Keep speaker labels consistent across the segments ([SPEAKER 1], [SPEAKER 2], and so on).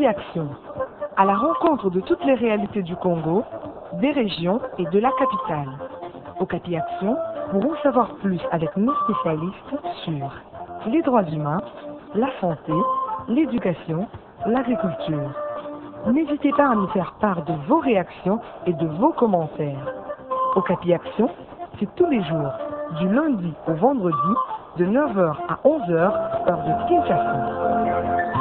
[SPEAKER 1] Okapi Action, à la rencontre de toutes les réalités du Congo, des régions et de la capitale. Okapi Action pour en savoir plus avec nos spécialistes sur les droits humains, la santé, l'éducation, l'agriculture. N'hésitez pas à nous faire part de vos réactions et de vos commentaires. Okapi Action, c'est tous les jours, du lundi au vendredi, de 9h à 11h, heure de Kinshasa.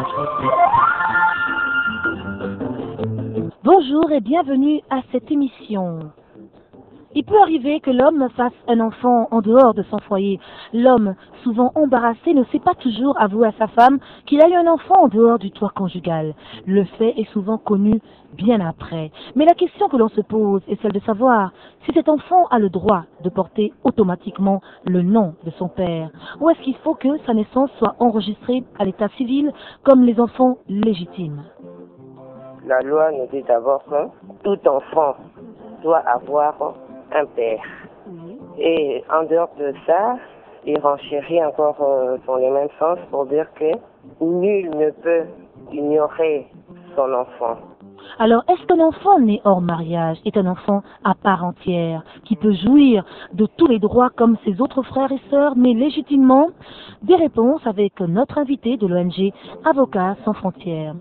[SPEAKER 2] Bonjour et bienvenue à cette émission. Il peut arriver que l'homme fasse un enfant en dehors de son foyer. L'homme, souvent embarrassé, ne sait pas toujours avouer à sa femme qu'il a eu un enfant en dehors du toit conjugal. Le fait est souvent connu bien après. Mais la question que l'on se pose est celle de savoir si cet enfant a le droit de porter automatiquement le nom de son père, ou est-ce qu'il faut que sa naissance soit enregistrée à l'état civil comme les enfants légitimes.
[SPEAKER 3] La loi nous dit d'abord que tout enfant doit avoir un père. Et en dehors de ça, il renchérit encore dans le même sens pour dire que nul ne peut ignorer son enfant.
[SPEAKER 2] Alors, est-ce qu'un enfant né hors mariage est un enfant à part entière, qui peut jouir de tous les droits comme ses autres frères et sœurs, mais légitimement? Des réponses avec notre invité de l'ONG Avocats sans frontières.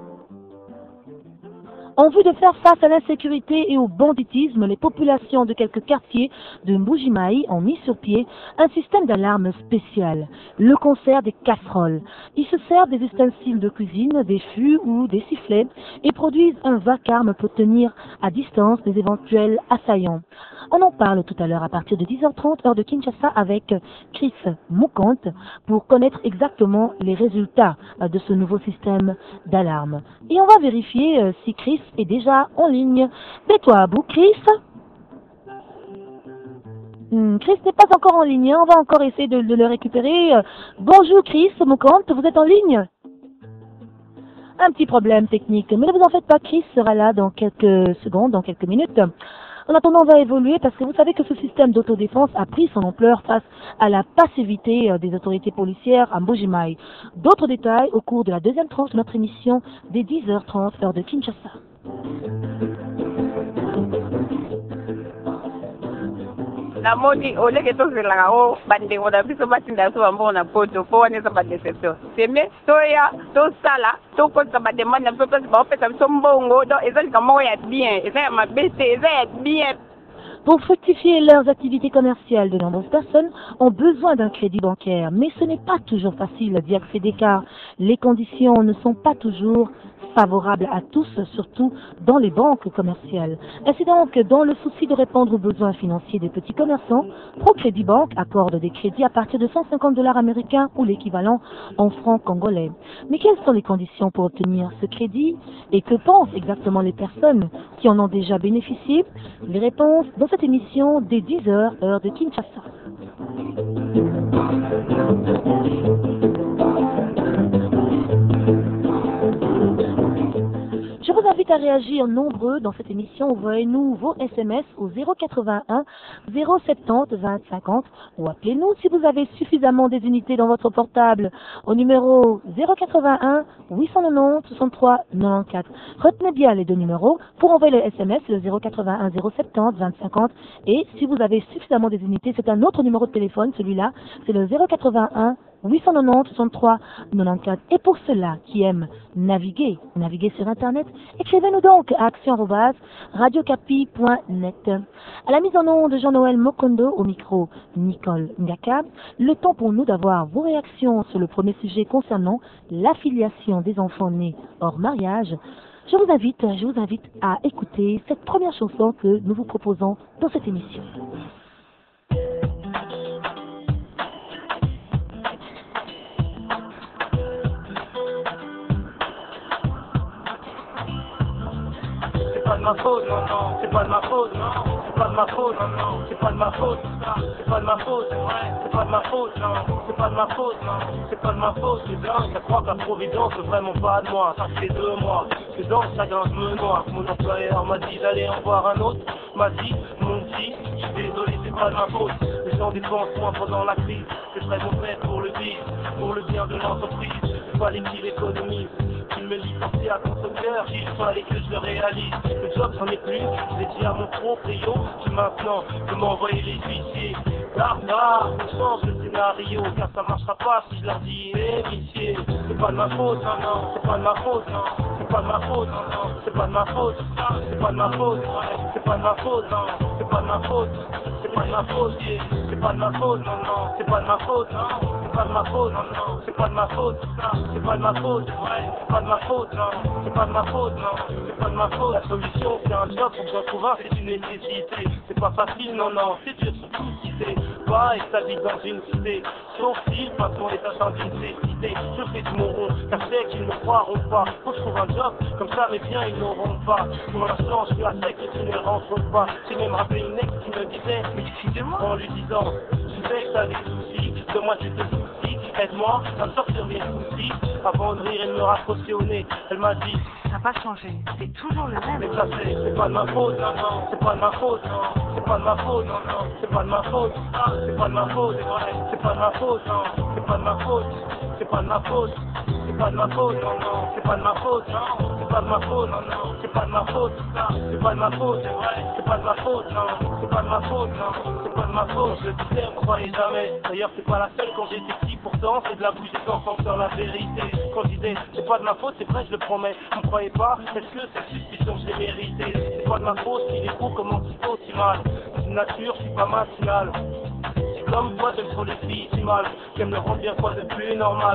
[SPEAKER 2] En vue de faire face à l'insécurité et au banditisme, les populations de quelques quartiers de Mbuji-Mayi ont mis sur pied un système d'alarme spécial, le concert des casseroles. Ils se servent des ustensiles de cuisine, des fûts ou des sifflets et produisent un vacarme pour tenir à distance les éventuels assaillants. On en parle tout à l'heure à partir de 10h30 heure de Kinshasa avec Chris Moukante pour connaître exactement les résultats de ce nouveau système d'alarme. Et on va vérifier si Chris est déjà en ligne. Mets-toi à bout, Chris. Chris n'est pas encore en ligne, on va encore essayer de le récupérer. Bonjour Chris Moukante, vous êtes en ligne? Un petit problème technique, mais ne vous en faites pas, Chris sera là dans quelques secondes, dans quelques minutes. En attendant, on va évoluer parce que vous savez que ce système d'autodéfense a pris son ampleur face à la passivité des autorités policières à Mbuji-Mayi. D'autres détails au cours de la deuxième tranche de notre émission dès 10h30 heure de Kinshasa.
[SPEAKER 4] Na modi oleke tozela o bande ngoda biso batinda so bambo na poto po wane sa ba deception seme toya to sala to ko sa ba demande na peuple ba opesa biso mbongo do ezali kamo ya bien ezali mabete ezali bien.
[SPEAKER 2] Pour fructifier leurs activités commerciales, de nombreuses personnes ont besoin d'un crédit bancaire, mais ce n'est pas toujours facile d'y accéder car les conditions ne sont pas toujours favorables à tous, surtout dans les banques commerciales. Ainsi donc, dans le souci de répondre aux besoins financiers des petits commerçants, ProCrédit Bank accorde des crédits à partir de $150 américains ou l'équivalent en francs congolais. Mais quelles sont les conditions pour obtenir ce crédit et que pensent exactement les personnes qui en ont déjà bénéficié? Les réponses dans cette émission dès 10h heure de Kinshasa. Je vous invite à réagir nombreux dans cette émission. Envoyez-nous vos SMS au 081 070 20 50 ou appelez-nous si vous avez suffisamment des unités dans votre portable au numéro 081 890 63 94. Retenez bien les deux numéros. Pour envoyer le SMS, le 081 070 20 50 et si vous avez suffisamment des unités, c'est un autre numéro de téléphone, celui-là, c'est le 081 890 63 94. Et pour ceux-là qui aiment naviguer sur Internet, écrivez-nous donc à action@radiocapi.net. À la mise en onde de Jean-Noël Mokondo, au micro Nicole Ngaka, le temps pour nous d'avoir vos réactions sur le premier sujet concernant l'affiliation des enfants nés hors mariage. Je vous invite à écouter cette première chanson que nous vous proposons dans cette émission.
[SPEAKER 5] C'est pas de ma faute, non, non, c'est pas de ma faute, non, c'est pas de ma faute, non, non, c'est pas de ma faute, c'est pas de ma faute, c'est vrai, c'est pas de ma faute, non, c'est pas de ma faute, non, c'est pas de ma faute, les blancs, ça croit que la providence est vraiment pas de moi, ça fait 2 mois, que dans le chagrin je me noie, mon employeur m'a dit d'aller en voir un autre, m'a dit, mon petit, je suis désolé, c'est pas de ma faute, les gens dépensent moins pendant la crise, c'est très mon frère pour le bien de l'entreprise, c'est pas les qui l'économisent. Tu me licenciais à contre-cœur, il fallait que je le réalise. Le job j'en ai plus, j'ai dit à mon proprio qui maintenant peut m'envoyer les huissiers. Tard, on change le scénario, car ça marchera pas si je leur dis huissier. C'est pas de ma faute, non, non, c'est pas de ma faute, non. C'est pas de ma faute, non, non, c'est pas de ma faute. C'est pas de ma faute, c'est pas de ma faute, non, c'est pas de ma faute. C'est pas de ma faute, c'est pas de ma faute, non, non, c'est pas de ma faute, non. C'est pas de ma faute, non, non, c'est pas de ma faute, c'est pas de ma faute, c'est pas de ma faute, non, c'est pas de ma faute, non, c'est pas de ma faute. La solution c'est un job, faut que j'en trouve un, c'est une nécessité. C'est pas facile, non, non, c'est dur, surtout si c'est pas et que t'habites dans une cité. Sauf si le patron est atteint d'une cécité. Je fais du moron, car je sais qu'ils ne croiront pas. Faut que je trouve un job, comme ça mes biens ils n'auront pas. Pour l'instant je suis à sec et tu ne rentres pas. J'ai même rappelé une ex qui me disait, mais excusez-moi, en lui disant, je sais que t'as des soucis, de moi j'ai des soucis, aide-moi à me sortir mes soucis. Avant de rire et de me raccrocher au nez, elle m'a dit,
[SPEAKER 1] Ça n'a pas changé, c'est toujours le même.
[SPEAKER 5] mais ça c'est pas de ma faute, non, non, c'est pas de ma faute, non, c'est pas de ma faute, non, non, c'est pas de ma faute, c'est pas de ma faute, c'est vrai, c'est pas de ma faute, non, c'est pas de ma faute, c'est pas de ma faute, c'est pas de ma faute, non, non, c'est pas de ma faute, non, c'est pas de ma faute, non, non, c'est pas de ma faute, c'est pas de ma faute, c'est vrai, c'est pas de ma faute, non, c'est pas de ma faute, non, c'est pas de ma faute, je le disais, on croyait jamais, d'ailleurs c'est pas la seule quand j'étais petit, pourtant c'est de la bouche des enfants sur la vérité, quand je disais, c'est pas de ma faute, c'est vrai, je le promets, vous me croyez pas, est-ce que cette suspicion je l'ai méritée, c'est pas de ma faute, il est beau comme antidote mal, de nature, je suis pas matinal, c'est comme toi, j'aime trop les filles, si mal, qu'elles me rendent bien quoi de plus normal,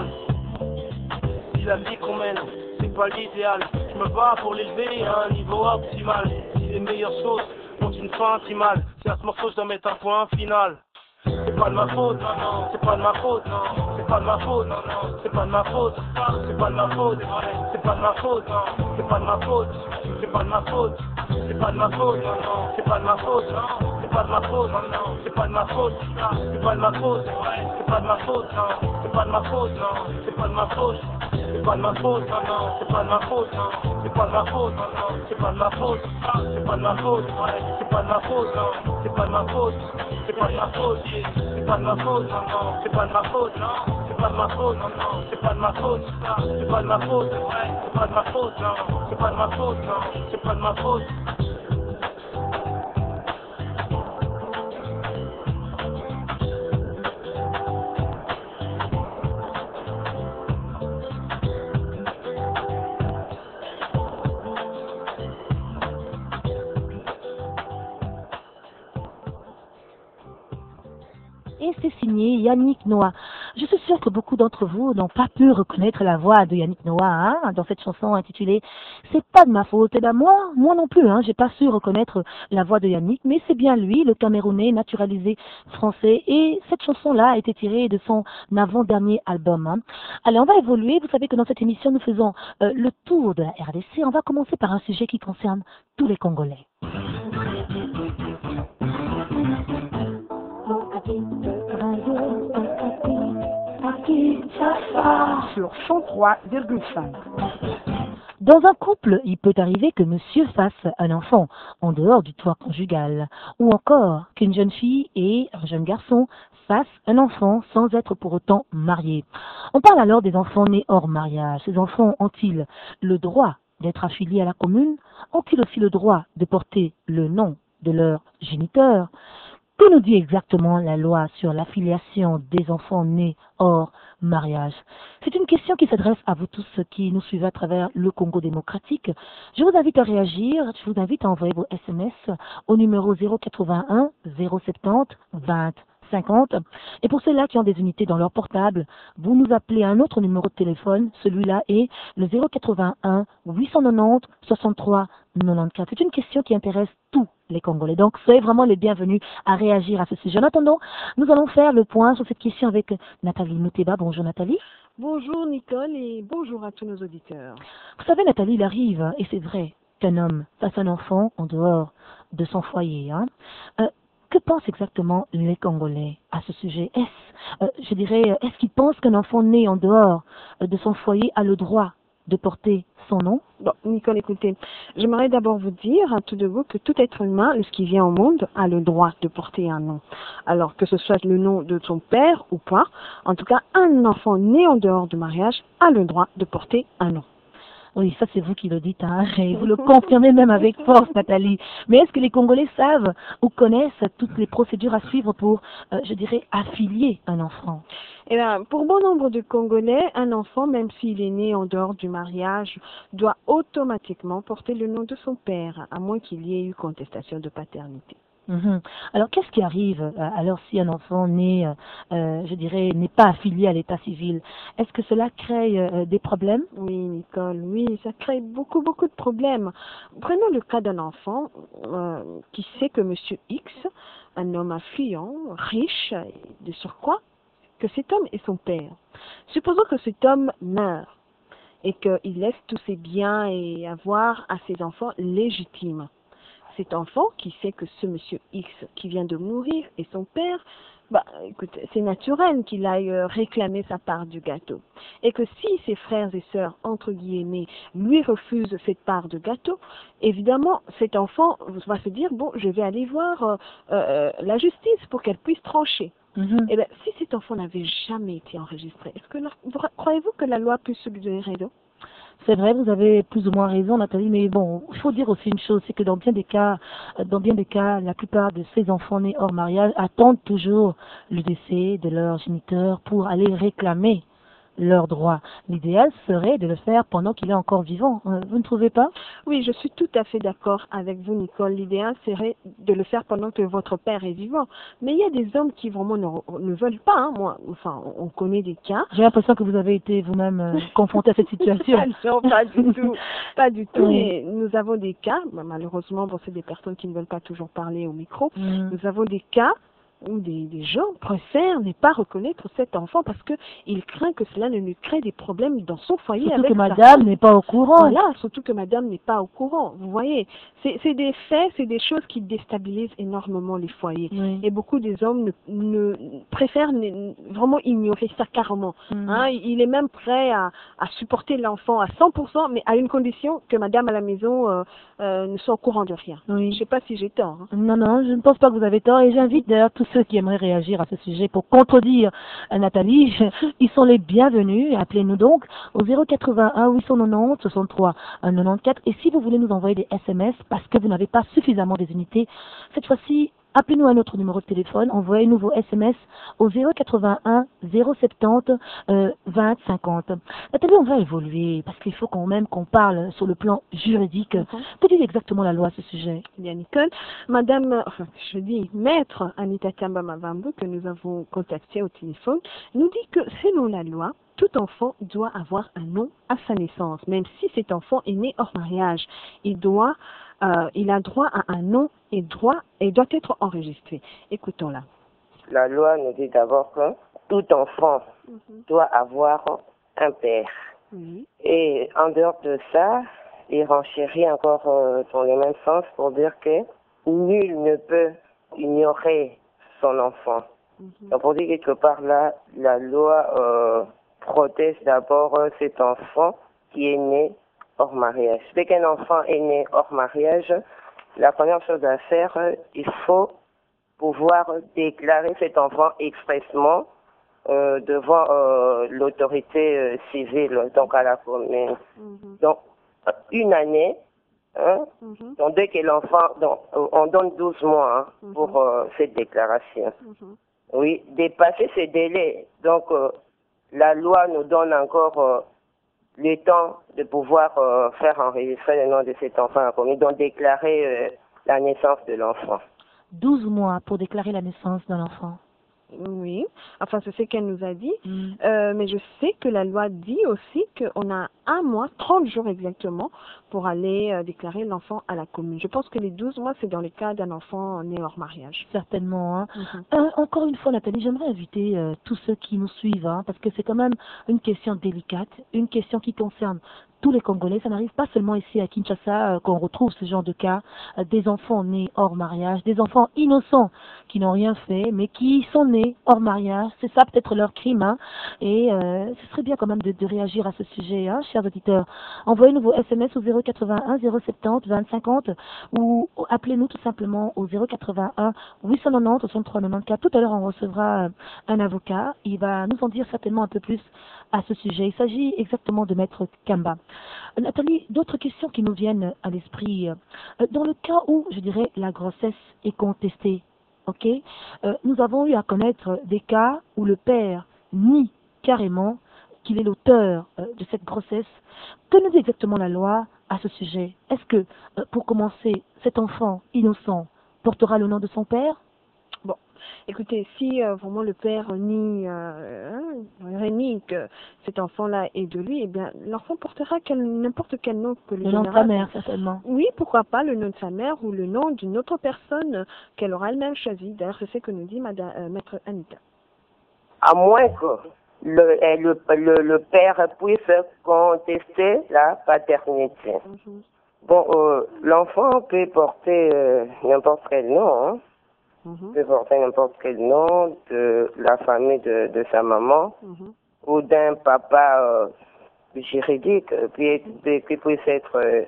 [SPEAKER 5] si la vie qu'on mène, c'est pas l'idéal, je me bats pour l'élever à un niveau optimal, si les meilleures choses ont une fin intimale, c'est à ce morceau je dois mettre un point final. C'est pas de ma faute, non, non, c'est pas de ma faute, non, c'est pas de ma faute, non, non, c'est pas de ma faute, c'est pas de ma faute, c'est pas de ma faute, non, c'est pas de ma faute, c'est pas de ma faute, c'est pas de ma faute, non, non, c'est pas de ma faute, non, c'est pas de ma faute, non, non, c'est pas de ma faute, c'est pas de ma faute, c'est pas de ma faute, non, c'est pas de ma faute, non, c'est pas de ma faute, c'est pas de ma faute, non, non, c'est pas de ma faute, non, c'est pas de ma faute, non, non, c'est pas de ma faute, c'est pas de ma faute, c'est pas de ma faute, non, c'est pas de ma faute, c'est pas de ma faute, c'est pas de ma faute, non, non, c'est pas de ma faute, non, c'est pas de ma faute, non, non, c'est pas de ma faute, c'est pas de ma faute, c'est pas de ma faute, non, c'est pas de ma faute, non, c'est pas de ma faute.
[SPEAKER 2] Et c'est signé Yannick Noah. Je suis sûre que beaucoup d'entre vous n'ont pas pu reconnaître la voix de Yannick Noah dans cette chanson intitulée « C'est pas de ma faute ». Et ben moi non plus, j'ai pas su reconnaître la voix de Yannick, mais c'est bien lui, le Camerounais naturalisé français. Et cette chanson-là a été tirée de son avant-dernier album. Allez, on va évoluer. Vous savez que dans cette émission, nous faisons le tour de la RDC. On va commencer par un sujet qui concerne tous les Congolais.
[SPEAKER 1] Sur 103,5.
[SPEAKER 2] Dans un couple, il peut arriver que monsieur fasse un enfant en dehors du toit conjugal, ou encore qu'une jeune fille et un jeune garçon fassent un enfant sans être pour autant mariés. On parle alors des enfants nés hors mariage. Ces enfants ont-ils le droit d'être affiliés à la commune? Ont-ils aussi le droit de porter le nom de leur géniteur? Que nous dit exactement la loi sur l'affiliation des enfants nés hors mariage? C'est une question qui s'adresse à vous tous qui nous suivez à travers le Congo démocratique. Je vous invite à réagir, je vous invite à envoyer vos SMS au numéro 081 070 20 50. Et pour ceux-là qui ont des unités dans leur portable, vous nous appelez à un autre numéro de téléphone. Celui-là est le 081 890 63 94. C'est une question qui intéresse tous les Congolais. Donc, soyez vraiment les bienvenus à réagir à ce sujet. En attendant, nous allons faire le point sur cette question avec Nathalie Mouteba. Bonjour Nathalie.
[SPEAKER 6] Bonjour Nicole et bonjour à tous nos auditeurs.
[SPEAKER 2] Vous savez Nathalie, il arrive, et c'est vrai, qu'un homme fasse un enfant en dehors de son foyer. Que pensent exactement les Congolais à ce sujet? Est-ce qu'ils pensent qu'un enfant né en dehors de son foyer a le droit de porter son nom?
[SPEAKER 6] Bon, Nicole, écoutez, j'aimerais d'abord vous dire à tout de vous que tout être humain, lorsqu'il vient au monde, a le droit de porter un nom. Alors que ce soit le nom de son père ou pas, en tout cas, un enfant né en dehors du mariage a le droit de porter un nom.
[SPEAKER 2] Oui, ça c'est vous qui le dites, hein, et vous le confirmez même avec force, Nathalie. Mais est-ce que les Congolais savent ou connaissent toutes les procédures à suivre pour, je dirais, affilier un enfant?
[SPEAKER 6] Eh bien, pour bon nombre de Congolais, un enfant, même s'il est né en dehors du mariage, doit automatiquement porter le nom de son père, à moins qu'il y ait eu contestation de paternité.
[SPEAKER 2] Mhm. Alors, qu'est-ce qui arrive alors si un enfant né, je dirais, n'est pas affilié à l'état civil? Est-ce que cela crée des problèmes?
[SPEAKER 6] Oui, Nicole, oui, ça crée beaucoup, beaucoup de problèmes. Prenons le cas d'un enfant qui sait que Monsieur X, un homme affluent, riche, et de surcroît, que cet homme est son père. Supposons que cet homme meurt et qu'il laisse tous ses biens et avoirs à ses enfants légitimes. Cet enfant qui sait que ce monsieur X qui vient de mourir est son père, bah, écoute, c'est naturel qu'il aille réclamer sa part du gâteau. Et que si ses frères et sœurs, entre guillemets, lui refusent cette part de gâteau, évidemment, cet enfant va se dire, bon, je vais aller voir la justice pour qu'elle puisse trancher. Eh bien, si cet enfant n'avait jamais été enregistré, croyez-vous que la loi puisse lui donner raison?
[SPEAKER 2] C'est vrai, vous avez plus ou moins raison, Nathalie, mais bon, il faut dire aussi une chose, c'est que dans bien des cas, la plupart de ces enfants nés hors mariage attendent toujours le décès de leur géniteur pour aller réclamer leurs droits. L'idéal serait de le faire pendant qu'il est encore vivant. Vous ne trouvez pas?
[SPEAKER 6] Oui, je suis tout à fait d'accord avec vous, Nicole. L'idéal serait de le faire pendant que votre père est vivant. Mais il y a des hommes qui vraiment ne veulent pas. Hein. Moi, enfin, on connaît des cas.
[SPEAKER 2] J'ai l'impression que vous avez été vous-même confronté à cette situation.
[SPEAKER 6] Non, pas du tout. Pas du tout.
[SPEAKER 2] Oui.
[SPEAKER 6] Mais nous avons des cas, malheureusement, bon, c'est des personnes qui ne veulent pas toujours parler au micro. Nous avons des cas où des gens préfèrent ne pas reconnaître cet enfant parce qu'il craint que cela ne lui crée des problèmes dans son foyer.
[SPEAKER 2] Surtout
[SPEAKER 6] avec
[SPEAKER 2] que
[SPEAKER 6] sa
[SPEAKER 2] madame
[SPEAKER 6] femme.
[SPEAKER 2] n'est pas au courant.
[SPEAKER 6] Voilà, surtout que madame n'est pas au courant. Vous voyez, c'est des faits, c'est des choses qui déstabilisent énormément les foyers.
[SPEAKER 2] Oui.
[SPEAKER 6] Et beaucoup des hommes préfèrent vraiment ignorer ça carrément. Hein, il est même prêt à supporter l'enfant à 100%, mais à une condition que madame à la maison ne soit au courant de rien.
[SPEAKER 2] Oui.
[SPEAKER 6] Je ne sais pas si j'ai tort. Hein.
[SPEAKER 2] Non, non, je ne pense pas que vous avez tort et j'invite d'ailleurs tous ceux qui aimeraient réagir à ce sujet pour contredire Nathalie. Ils sont les bienvenus. Appelez-nous donc au 081 890 63 94 et si vous voulez nous envoyer des SMS parce que vous n'avez pas suffisamment des unités, cette fois-ci, appelez-nous à notre numéro de téléphone, envoyez-nous vos SMS au 081 070 20 50. Nathalie, on va évoluer parce qu'il faut quand même qu'on parle sur le plan juridique. Que dit exactement la loi à ce sujet?
[SPEAKER 6] Bien, Nicole. Madame, je dis maître Anita Tamba Mavambo, que nous avons contacté au téléphone, nous dit que selon la loi, tout enfant doit avoir un nom à sa naissance, même si cet enfant est né hors mariage. Il a droit à un nom et doit être enregistré. Écoutons-la.
[SPEAKER 3] La loi nous dit d'abord que tout enfant doit avoir un père. Et en dehors de ça, il renchérit encore dans le même sens pour dire que nul ne peut ignorer son enfant. Donc pour dire quelque part là, la loi protège d'abord cet enfant qui est né hors mariage. Dès qu'un enfant est né hors mariage, la première chose à faire, il faut pouvoir déclarer cet enfant expressement devant l'autorité civile, donc à la commune. Donc, une année, hein, donc dès que l'enfant, on donne 12 mois hein, pour cette déclaration. Oui, dépasser ces délais, donc la loi nous donne encore le temps de pouvoir faire enregistrer le nom de cet enfant à la commune, donc déclarer la naissance de l'enfant.
[SPEAKER 2] 12 mois pour déclarer la naissance d'un enfant.
[SPEAKER 6] Oui, enfin c'est ce qu'elle nous a dit, mais je sais que la loi dit aussi qu'on a 1 mois, 30 jours exactement, pour aller déclarer l'enfant à la commune. Je pense que les 12 mois, c'est dans le cas d'un enfant né hors mariage.
[SPEAKER 2] Certainement. Hein. Encore une fois, Nathalie, j'aimerais inviter tous ceux qui nous suivent, hein, parce que c'est quand même une question délicate, une question qui concerne tous les Congolais. Ça n'arrive pas seulement ici à Kinshasa qu'on retrouve ce genre de cas, des enfants nés hors mariage, des enfants innocents qui n'ont rien fait, mais qui sont nés hors mariage. C'est ça peut-être leur crime. Hein. Et ce serait bien quand même de réagir à ce sujet, hein, chers auditeurs. Envoyez-nous vos SMS au 081 070 20 50 ou appelez-nous tout simplement au 081 890 63 94. Tout à l'heure, on recevra un avocat. Il va nous en dire certainement un peu plus à ce sujet. Il s'agit exactement de Maître Kamba. Nathalie, d'autres questions qui nous viennent à l'esprit. Dans le cas où, je dirais, la grossesse est contestée, ok, nous avons eu à connaître des cas où le père nie carrément qu'il est l'auteur de cette grossesse. Que nous dit exactement la loi à ce sujet? Est-ce que, pour commencer, cet enfant innocent portera le nom de son père?
[SPEAKER 6] Bon, écoutez, si vraiment le père nie que cet enfant-là est de lui, eh bien, l'enfant portera n'importe quel nom que
[SPEAKER 2] le nom de sa mère, certainement.
[SPEAKER 6] Oui, pourquoi pas le nom de sa mère ou le nom d'une autre personne qu'elle aura elle-même choisi. D'ailleurs, c'est ce que nous dit Maître Anita.
[SPEAKER 3] À moins que le père puisse contester la paternité. Bon, l'enfant peut porter n'importe quel nom, hein. Peut porter n'importe quel nom de la famille de sa maman ou d'un papa juridique qui puisse être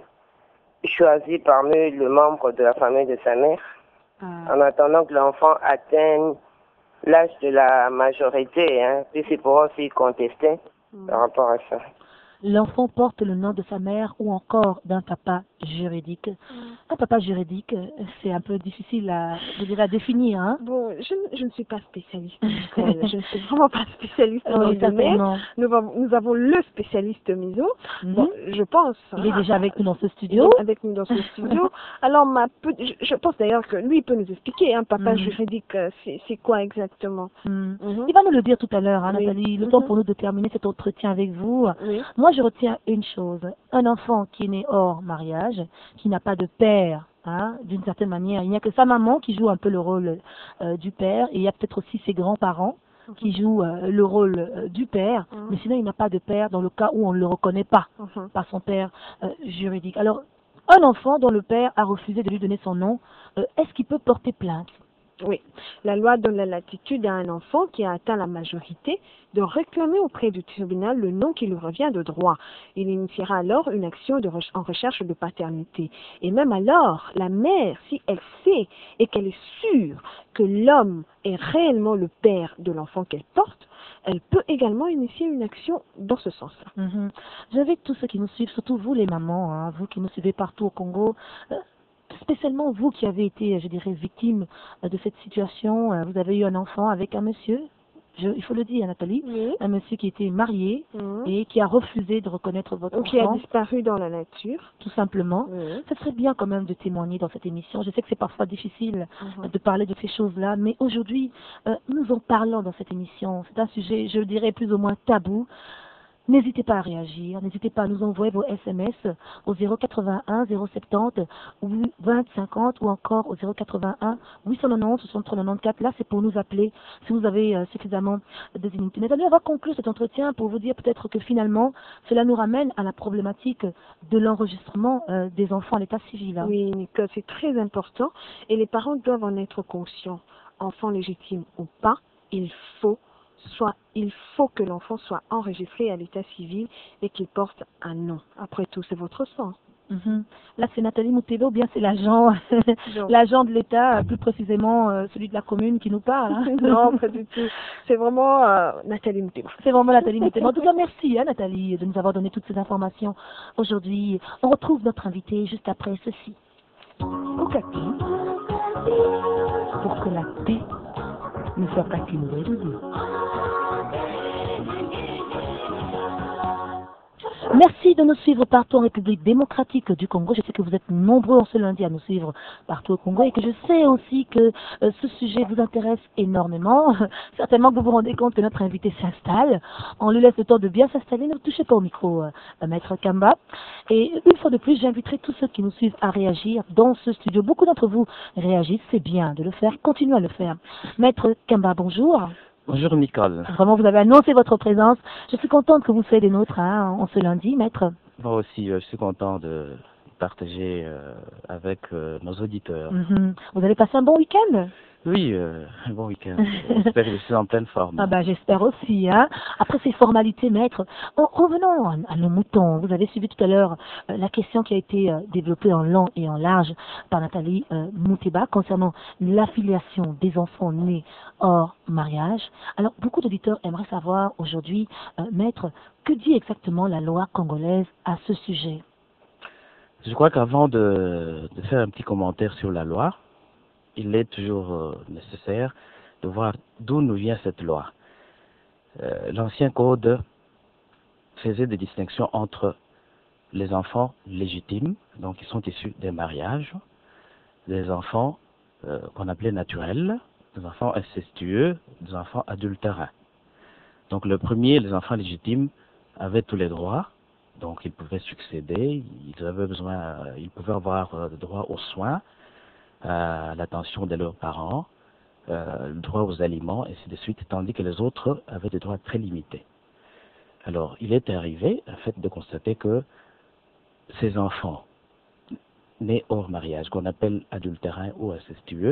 [SPEAKER 3] choisi parmi les membres de la famille de sa mère. En attendant que l'enfant atteigne l'âge de la majorité, hein, puis c'est pour aussi contester par rapport à ça.
[SPEAKER 2] L'enfant porte le nom de sa mère ou encore d'un papa juridique. Un papa juridique, c'est un peu difficile à définir. Hein?
[SPEAKER 6] Bon, je ne suis pas spécialiste. Je ne suis vraiment pas spécialiste dans le domaine. Nous avons le spécialiste Miso. Bon, je pense.
[SPEAKER 2] Il est déjà avec nous dans ce studio.
[SPEAKER 6] Avec nous dans ce studio. Alors, je pense d'ailleurs que lui, il peut nous expliquer. Un papa juridique, c'est quoi exactement?
[SPEAKER 2] Il va nous le dire tout à l'heure, hein, Nathalie. Le temps pour nous de terminer cet entretien avec vous. Moi, je retiens une chose. Un enfant qui est né hors mariage, qui n'a pas de père, hein, d'une certaine manière, il n'y a que sa maman qui joue un peu le rôle du père, et il y a peut-être aussi ses grands-parents qui jouent le rôle du père, mais sinon il n'a pas de père dans le cas où on ne le reconnaît pas par son père juridique. Alors, un enfant dont le père a refusé de lui donner son nom, est-ce qu'il peut porter plainte?
[SPEAKER 6] Oui, la loi donne la latitude à un enfant qui a atteint la majorité de réclamer auprès du tribunal le nom qui lui revient de droit. Il initiera alors une action en recherche de paternité. Et même alors, la mère, si elle sait et qu'elle est sûre que l'homme est réellement le père de l'enfant qu'elle porte, elle peut également initier une action dans ce sens-là.
[SPEAKER 2] J'invite tous ceux qui nous suivent, surtout vous les mamans, hein, vous qui nous suivez partout au Congo, spécialement vous qui avez été, je dirais, victime de cette situation. Vous avez eu un enfant avec un monsieur, il faut le dire, Nathalie, un monsieur qui était marié et qui a refusé de reconnaître votre enfant.
[SPEAKER 6] Qui a disparu dans la nature.
[SPEAKER 2] Tout simplement. Ça serait bien quand même de témoigner dans cette émission. Je sais que c'est parfois difficile de parler de ces choses-là, mais aujourd'hui, nous en parlons dans cette émission. C'est un sujet, je dirais, plus ou moins tabou. N'hésitez pas à réagir, n'hésitez pas à nous envoyer vos SMS au 081 070 20 50 ou encore au 081 890 63 94. Là, c'est pour nous appeler si vous avez suffisamment de minutes. Mais on va conclure cet entretien pour vous dire peut-être que finalement, cela nous ramène à la problématique de l'enregistrement des enfants à l'état civil. Hein.
[SPEAKER 6] Oui, Nicole, c'est très important et les parents doivent en être conscients. Enfant légitime ou pas, il faut que l'enfant soit enregistré à l'état civil et qu'il porte un nom. Après tout, c'est votre sang.
[SPEAKER 2] Là, c'est Nathalie Moutebo, ou bien c'est l'agent l'agent de l'État, plus précisément celui de la commune qui nous parle. Hein.
[SPEAKER 6] Non, pas du tout. C'est vraiment Nathalie Moutebo.
[SPEAKER 2] C'est vraiment Nathalie Moutebo. En tout cas, merci Nathalie de nous avoir donné toutes ces informations aujourd'hui. On retrouve notre invité juste après ceci.
[SPEAKER 1] Okapi, pour que la paix ne soit pas qu'une mélodie.
[SPEAKER 2] Merci de nous suivre partout en République démocratique du Congo. Je sais que vous êtes nombreux en ce lundi à nous suivre partout au Congo et que je sais aussi que ce sujet vous intéresse énormément. Certainement que vous vous rendez compte que notre invité s'installe. On lui laisse le temps de bien s'installer. Ne touchez pas au micro, Maître Kamba. Et une fois de plus, j'inviterai tous ceux qui nous suivent à réagir dans ce studio. Beaucoup d'entre vous réagissent. C'est bien de le faire. Continuez à le faire. Maître Kamba, bonjour.
[SPEAKER 7] Bonjour Nicole.
[SPEAKER 2] Vraiment, vous avez annoncé votre présence. Je suis contente que vous soyez des nôtres en ce lundi, maître.
[SPEAKER 7] Moi aussi, je suis content partager avec nos auditeurs.
[SPEAKER 2] Vous allez passer un bon week-end?
[SPEAKER 7] Oui, un bon week-end. J'espère que je suis en pleine forme.
[SPEAKER 2] Ah bah, j'espère aussi. Hein. Après ces formalités, maître, revenons à nos moutons. Vous avez suivi tout à l'heure la question qui a été développée en long et en large par Nathalie Mouteba concernant l'affiliation des enfants nés hors mariage. Alors, beaucoup d'auditeurs aimeraient savoir aujourd'hui, maître, que dit exactement la loi congolaise à ce sujet?
[SPEAKER 7] Je crois qu'avant de faire un petit commentaire sur la loi, il est toujours nécessaire de voir d'où nous vient cette loi. L'ancien code faisait des distinctions entre les enfants légitimes, donc qui sont issus des mariages, des enfants qu'on appelait naturels, des enfants incestueux, des enfants adultérins. Donc le premier, les enfants légitimes, avaient tous les droits, donc ils pouvaient succéder, ils pouvaient avoir droit aux soins, à l'attention de leurs parents, le droit aux aliments, et ainsi de suite, tandis que les autres avaient des droits très limités. Alors, il est arrivé, en fait, de constater que ces enfants nés hors mariage, qu'on appelle adultérins ou incestueux,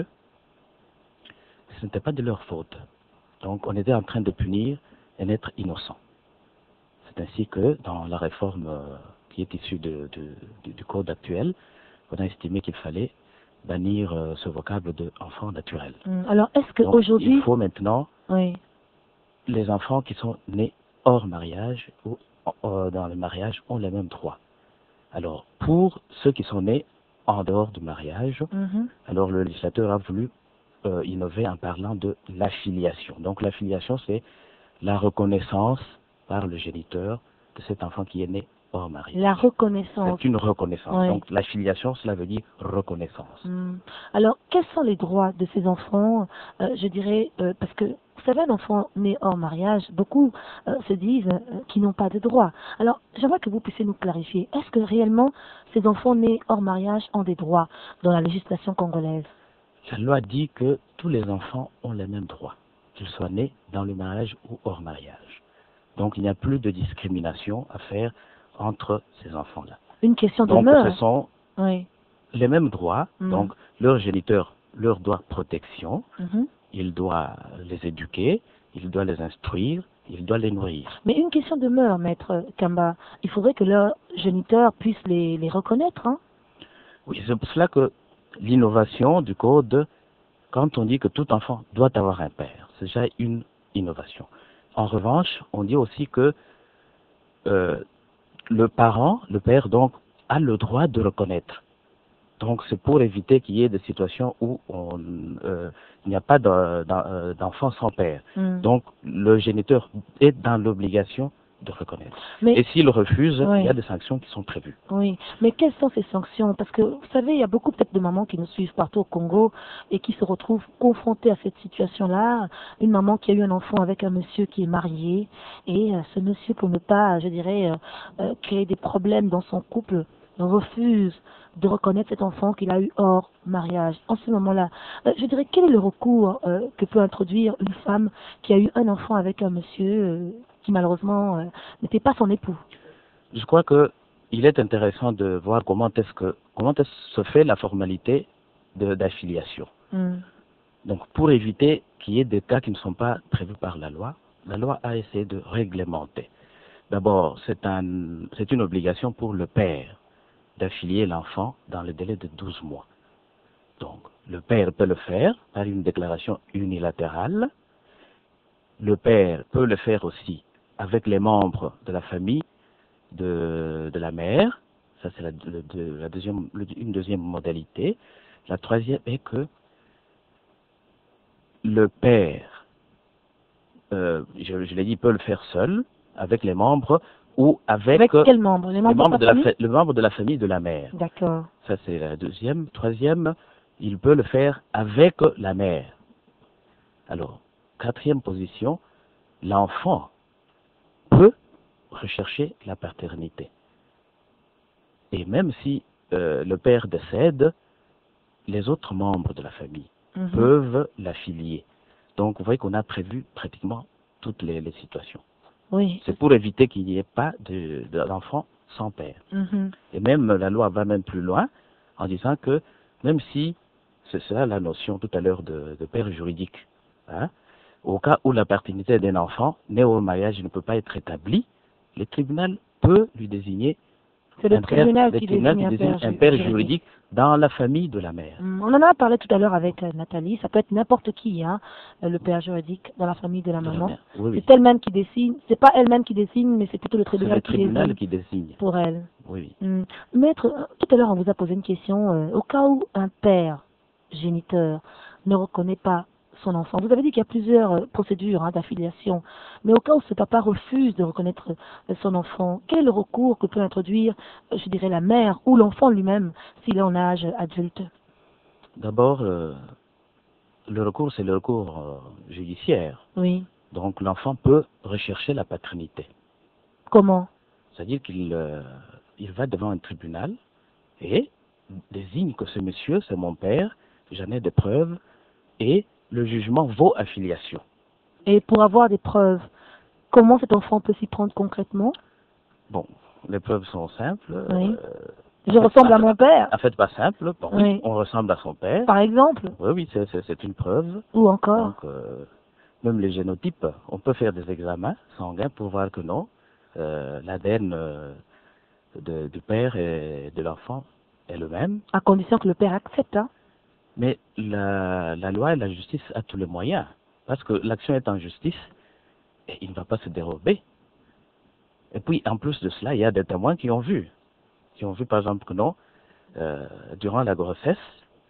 [SPEAKER 7] ce n'était pas de leur faute. Donc, on était en train de punir un être innocent. C'est ainsi que, dans la réforme qui est issue du code actuel, on a estimé qu'il fallait bannir ce vocable de enfant naturel.
[SPEAKER 2] Alors, est-ce qu'aujourd'hui...
[SPEAKER 7] Il faut maintenant les enfants qui sont nés hors mariage ou dans le mariage ont les mêmes droits. Alors, pour ceux qui sont nés en dehors du mariage, alors le législateur a voulu innover en parlant de l'affiliation. Donc, l'affiliation, c'est la reconnaissance par le géniteur de cet enfant qui est né hors mariage.
[SPEAKER 2] La reconnaissance.
[SPEAKER 7] C'est une reconnaissance.
[SPEAKER 2] Oui.
[SPEAKER 7] Donc, l'affiliation, cela veut dire reconnaissance.
[SPEAKER 2] Alors, quels sont les droits de ces enfants? Je dirais, parce que, vous savez, un enfant né hors mariage, beaucoup se disent qu'ils n'ont pas de droits. Alors, j'aimerais que vous puissiez nous clarifier. Est-ce que réellement, ces enfants nés hors mariage ont des droits dans la législation congolaise?
[SPEAKER 7] La loi dit que tous les enfants ont les mêmes droits, qu'ils soient nés dans le mariage ou hors mariage. Donc, il n'y a plus de discrimination à faire entre ces enfants-là.
[SPEAKER 2] Une question de
[SPEAKER 7] Donc,
[SPEAKER 2] mœurs.
[SPEAKER 7] ce sont les mêmes droits. Donc, leur géniteur leur doit protection. Il doit les éduquer, il doit les instruire, il doit les nourrir.
[SPEAKER 2] Mais une question de mœurs, maître Kamba. Il faudrait que leur géniteur puisse les reconnaître. Hein?
[SPEAKER 7] Oui, c'est pour cela que l'innovation du code, quand on dit que tout enfant doit avoir un père, c'est déjà une innovation. En revanche, on dit aussi que le père donc, a le droit de reconnaître. Donc c'est pour éviter qu'il y ait des situations où il n'y a pas d'enfant sans père. Donc le géniteur est dans l'obligation de reconnaître. Et s'il refuse, il y a des sanctions qui sont prévues.
[SPEAKER 2] Oui, mais quelles sont ces sanctions? Parce que vous savez, il y a beaucoup peut-être de mamans qui nous suivent partout au Congo et qui se retrouvent confrontées à cette situation-là. Une maman qui a eu un enfant avec un monsieur qui est marié et ce monsieur, pour ne pas, je dirais, créer des problèmes dans son couple, refuse de reconnaître cet enfant qu'il a eu hors mariage. En ce moment-là, je dirais, quel est le recours que peut introduire une femme qui a eu un enfant avec un monsieur qui malheureusement n'était pas son époux?
[SPEAKER 7] Je crois que il est intéressant de voir comment se fait la formalité d'affiliation. Donc, pour éviter qu'il y ait des cas qui ne sont pas prévus par la loi a essayé de réglementer. D'abord, c'est une obligation pour le père d'affilier l'enfant dans le délai de 12 mois. Donc, le père peut le faire par une déclaration unilatérale. Le père peut le faire aussi avec les membres de la famille de la mère. Ça, c'est une deuxième modalité. La troisième est que le père, je l'ai dit, peut le faire seul, avec les membres ou avec
[SPEAKER 2] quel membre? Les membres
[SPEAKER 7] le membre de la famille de la mère.
[SPEAKER 2] D'accord.
[SPEAKER 7] Ça, c'est la deuxième. Troisième, il peut le faire avec la mère. Alors, quatrième position, l'enfant peut rechercher la paternité. Et même si le père décède, les autres membres de la famille peuvent l'affilier. Donc, vous voyez qu'on a prévu pratiquement toutes les situations.
[SPEAKER 2] Oui.
[SPEAKER 7] C'est pour éviter qu'il n'y ait pas d'enfants sans père.
[SPEAKER 2] Mhm.
[SPEAKER 7] Et même la loi va même plus loin en disant que même si, c'est ça la notion tout à l'heure de père juridique, hein, au cas où la paternité d'un enfant né au mariage ne peut pas être établie, le tribunal peut lui désigner
[SPEAKER 2] C'est le
[SPEAKER 7] un père,
[SPEAKER 2] tribunal
[SPEAKER 7] le
[SPEAKER 2] qui
[SPEAKER 7] tribunal
[SPEAKER 2] désigne
[SPEAKER 7] qui désigne un père juridique dans la famille de la mère.
[SPEAKER 2] On en a parlé tout à l'heure avec Nathalie. Ça peut être n'importe qui, hein, le père juridique dans la famille de la
[SPEAKER 7] De la
[SPEAKER 2] maman.
[SPEAKER 7] mère. Oui, oui.
[SPEAKER 2] C'est elle-même qui décide. C'est pas elle-même qui décide, mais c'est plutôt le
[SPEAKER 7] C'est
[SPEAKER 2] tribunal,
[SPEAKER 7] le tribunal qui désigne.
[SPEAKER 2] qui désigne pour elle.
[SPEAKER 7] Oui, oui.
[SPEAKER 2] Maître, tout à l'heure, on vous a posé une question. Au cas où un père géniteur ne reconnaît pas son enfant, vous avez dit qu'il y a plusieurs procédures d'affiliation, mais au cas où ce papa refuse de reconnaître son enfant, quel est le recours que peut introduire, je dirais, la mère ou l'enfant lui-même s'il est en âge adulte?
[SPEAKER 7] D'abord, le recours, c'est le recours judiciaire.
[SPEAKER 2] Oui.
[SPEAKER 7] Donc l'enfant peut rechercher la paternité.
[SPEAKER 2] Comment?
[SPEAKER 7] C'est-à-dire qu'il il va devant un tribunal et désigne que ce monsieur, c'est mon père, j'en ai des preuves, et le jugement vaut affiliation.
[SPEAKER 2] Et pour avoir des preuves, comment cet enfant peut s'y prendre concrètement?
[SPEAKER 7] Bon, les preuves sont simples.
[SPEAKER 2] Oui. Je ressemble à mon père,
[SPEAKER 7] En fait, pas simple. Bon,
[SPEAKER 2] Oui.
[SPEAKER 7] oui, on ressemble à son père.
[SPEAKER 2] par exemple,
[SPEAKER 7] Oui, oui, c'est une preuve.
[SPEAKER 2] ou encore.
[SPEAKER 7] Donc, même les génotypes, on peut faire des examens sanguins pour voir que non, l'ADN du père et de l'enfant est le même.
[SPEAKER 2] À condition que le père accepte, hein.
[SPEAKER 7] Mais la loi et la justice a tous les moyens. Parce que l'action est en justice et il ne va pas se dérober. Et puis, en plus de cela, il y a des témoins qui ont vu. Qui ont vu, par exemple, que non, durant la grossesse,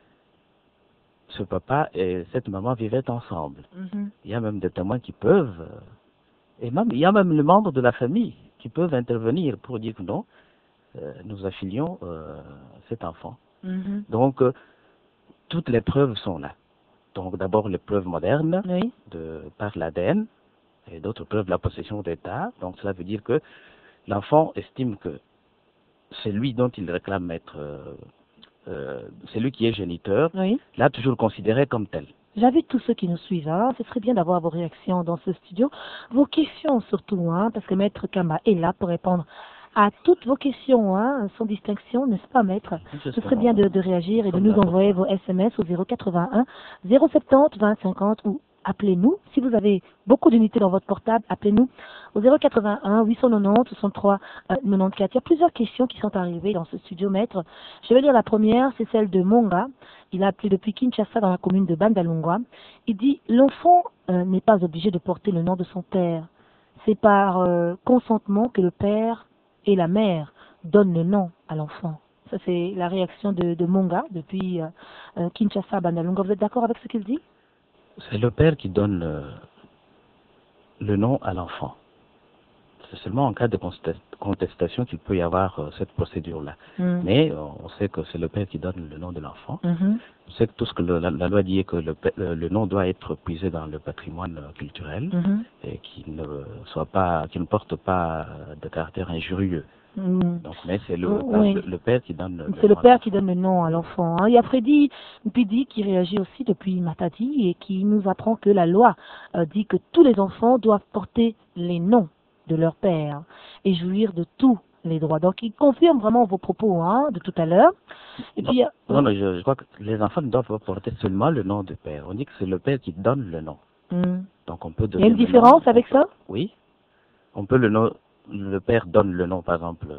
[SPEAKER 7] ce papa et cette maman vivaient ensemble.
[SPEAKER 2] Mhm.
[SPEAKER 7] Il y a même des témoins qui peuvent, et même, il y a même les membres de la famille qui peuvent intervenir pour dire que non, nous affilions cet enfant.
[SPEAKER 2] Mhm.
[SPEAKER 7] Donc, toutes les preuves sont là. Donc, d'abord, les preuves modernes
[SPEAKER 2] Oui.
[SPEAKER 7] par l'ADN et d'autres preuves de la possession d'État. Donc, cela veut dire que l'enfant estime que c'est lui dont il réclame être, c'est lui qui est géniteur,
[SPEAKER 2] Oui.
[SPEAKER 7] l'a toujours considéré comme tel.
[SPEAKER 2] J'invite tous ceux qui nous suivent, hein. Ce serait bien d'avoir vos réactions dans ce studio, vos questions surtout, hein, parce que Maître Kamba est là pour répondre à toutes vos questions, hein, sans distinction, n'est-ce pas, Maître? Ce serait bien de réagir et de nous envoyer vos SMS au 081 070 20 50 ou appelez-nous. Si vous avez beaucoup d'unités dans votre portable, appelez-nous au 081 890 63 94. Il y a plusieurs questions qui sont arrivées dans ce studio, Maître. Je vais lire la première, c'est celle de Monga. Il a appelé depuis Kinshasa dans la commune de Bandalungwa. Il dit « L'enfant n'est pas obligé de porter le nom de son père. C'est par consentement que le père et la mère donnent le nom à l'enfant. » Ça, c'est la réaction de Monga depuis Kinshasa, Bandalungwa. Vous êtes d'accord avec ce qu'il dit?
[SPEAKER 7] C'est le père qui donne le nom à l'enfant. C'est seulement en cas de contestation qu'il peut y avoir cette procédure-là. Mais on sait que c'est le père qui donne le nom de l'enfant. On sait que tout ce que la loi dit est que le nom doit être puisé dans le patrimoine culturel et qu'il ne porte pas de caractère injurieux. Donc, mais c'est le père qui donne le nom.
[SPEAKER 2] C'est le père qui donne le nom à l'enfant. Hein. Il y a Freddy Mpidi qui réagit aussi depuis Matadi et qui nous apprend que la loi dit que tous les enfants doivent porter les noms de leur père et jouir de tous les droits. Donc, il confirme vraiment vos propos de tout à l'heure. Et puis,
[SPEAKER 7] non, je crois que les enfants ne doivent pas porter seulement le nom du père. On dit que c'est le père qui donne le nom. Donc, on peut donner.
[SPEAKER 2] Il y a une différence avec ça?
[SPEAKER 7] Oui. On peut le père donne le nom, par exemple,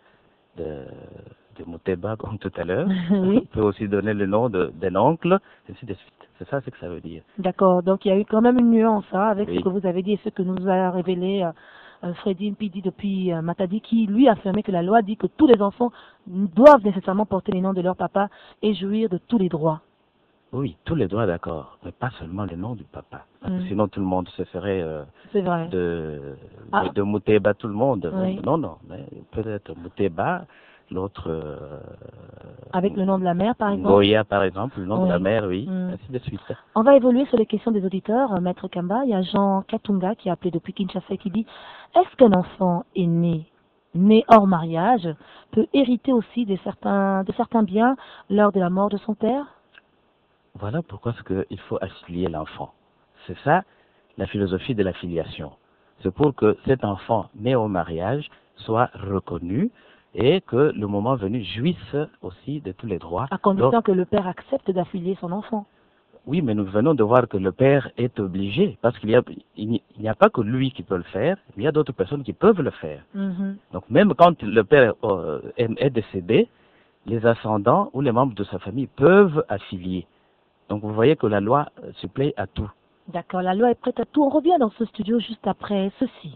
[SPEAKER 7] de Mouteba, comme tout à l'heure.
[SPEAKER 2] Oui.
[SPEAKER 7] On peut aussi donner le nom d'un oncle, ainsi de suite. C'est ça ce que ça veut dire.
[SPEAKER 2] D'accord. Donc, il y a eu quand même une nuance avec
[SPEAKER 7] Oui.
[SPEAKER 2] ce que vous avez dit et ce que nous a révélé Freddy Mpidi depuis Matadi, qui lui affirmait que la loi dit que tous les enfants doivent nécessairement porter les noms de leur papa et jouir de tous les droits.
[SPEAKER 7] Oui, tous les droits, d'accord, mais pas seulement le nom du papa. Parce que sinon, tout le monde se ferait
[SPEAKER 2] C'est vrai.
[SPEAKER 7] de Mouteba, tout le monde.
[SPEAKER 2] Oui.
[SPEAKER 7] Non, mais peut-être Mouteba, l'autre...
[SPEAKER 2] Avec le nom de la mère, par exemple.
[SPEAKER 7] Goya, par exemple, le nom
[SPEAKER 2] Oui.
[SPEAKER 7] de la mère, oui, ainsi de suite.
[SPEAKER 2] On va évoluer sur les questions des auditeurs, Maître Kamba. Il y a Jean Katunga qui a appelé depuis Kinshasa qui dit « Est-ce qu'un enfant est né hors mariage, peut hériter aussi de certains biens lors de la mort de son père ?»
[SPEAKER 7] Voilà pourquoi il faut affilier l'enfant. C'est ça, la philosophie de la filiation. C'est pour que cet enfant né au mariage soit reconnu et que le moment venu jouisse aussi de tous les droits.
[SPEAKER 2] À condition
[SPEAKER 7] Donc,
[SPEAKER 2] que le père accepte d'affilier son enfant.
[SPEAKER 7] oui, mais nous venons de voir que le père est obligé, parce qu'il n'y a pas que lui qui peut le faire, il y a d'autres personnes qui peuvent le faire.
[SPEAKER 2] Mhm.
[SPEAKER 7] Donc même quand le père est décédé, les ascendants ou les membres de sa famille peuvent affilier. Donc vous voyez que la loi supplée à tout.
[SPEAKER 2] D'accord, la loi est prête à tout. On revient dans ce studio juste après ceci.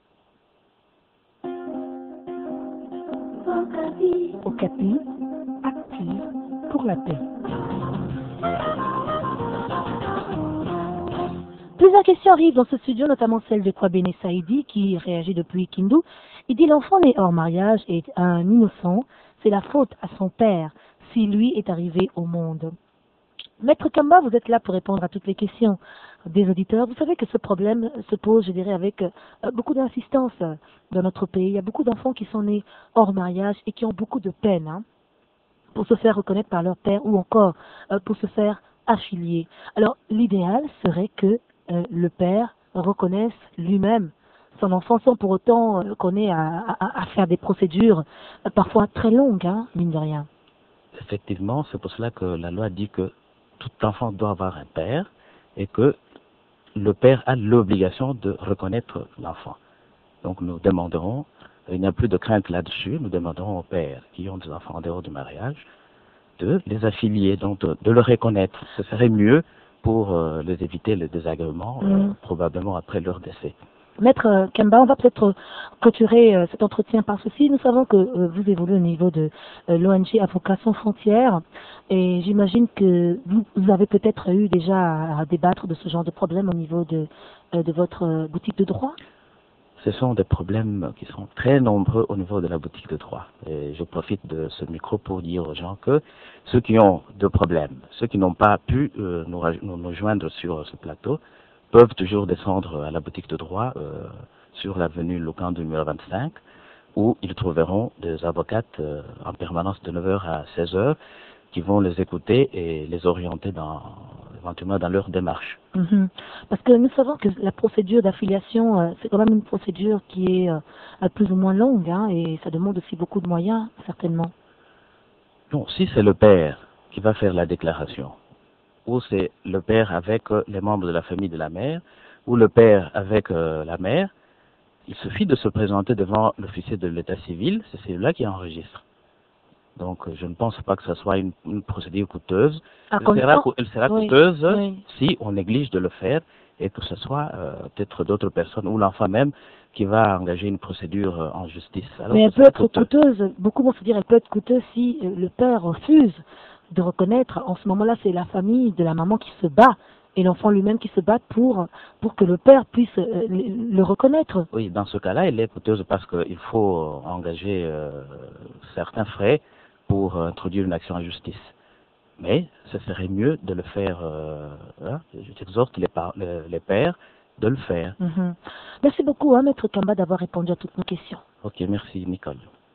[SPEAKER 1] Okapi, active pour la paix.
[SPEAKER 2] Plusieurs questions arrivent dans ce studio, notamment celle de Kwabene Saïdi qui réagit depuis Kindu. Il dit l'enfant né hors mariage est un innocent, c'est la faute à son père si lui est arrivé au monde. Maître Kamba, vous êtes là pour répondre à toutes les questions des auditeurs. Vous savez que ce problème se pose, je dirais, avec beaucoup d'insistance dans notre pays. Il y a beaucoup d'enfants qui sont nés hors mariage et qui ont beaucoup de peine pour se faire reconnaître par leur père ou encore pour se faire affilier. Alors, l'idéal serait que le père reconnaisse lui-même son enfant sans pour autant qu'on ait à faire des procédures parfois très longues, mine de rien.
[SPEAKER 7] Effectivement, c'est pour cela que la loi dit que tout enfant doit avoir un père et que le père a l'obligation de reconnaître l'enfant. Donc nous demanderons, il n'y a plus de crainte là-dessus, nous demanderons aux pères qui ont des enfants en dehors du mariage de les affilier, donc de le reconnaître. Ce serait mieux pour les éviter le désagrément, probablement après leur décès.
[SPEAKER 2] Maître Kamba, on va peut-être clôturer cet entretien par ceci. Nous savons que vous évoluez au niveau de l'ONG Avocats sans frontières et j'imagine que vous avez peut-être eu déjà à débattre de ce genre de problème au niveau de votre boutique de droit.
[SPEAKER 7] Ce sont des problèmes qui sont très nombreux au niveau de la boutique de droit. Et je profite de ce micro pour dire aux gens que ceux qui ont des problèmes, ceux qui n'ont pas pu nous joindre sur ce plateau, peuvent toujours descendre à la boutique de droit sur l'avenue Locan numéro 25 où ils trouveront des avocates en permanence de 9h à 16h qui vont les écouter et les orienter éventuellement dans leur démarche.
[SPEAKER 2] Parce que nous savons que la procédure d'affiliation, c'est quand même une procédure qui est plus ou moins longue et ça demande aussi beaucoup de moyens, certainement.
[SPEAKER 7] Non, si c'est le père qui va faire la déclaration, ou c'est le père avec les membres de la famille de la mère, ou le père avec la mère, il suffit de se présenter devant l'officier de l'état civil, c'est celui-là qui enregistre. Donc je ne pense pas que ce soit une procédure coûteuse. Elle sera coûteuse si on néglige de le faire et que ce soit peut-être d'autres personnes ou l'enfant même qui va engager une procédure en justice. Alors,
[SPEAKER 2] mais elle peut être coûteuse, beaucoup vont se dire elle peut être coûteuse si le père refuse de reconnaître. En ce moment-là, c'est la famille de la maman qui se bat et l'enfant lui-même qui se bat pour que le père puisse le reconnaître.
[SPEAKER 7] Oui, dans ce cas-là, elle est coûteuse parce qu'il faut engager certains frais pour introduire une action en justice. Mais ce serait mieux de le faire, j'exhorte les pères de le faire.
[SPEAKER 2] Merci beaucoup, Maître Kamba, d'avoir répondu à toutes nos questions.
[SPEAKER 7] Ok, merci Nicole.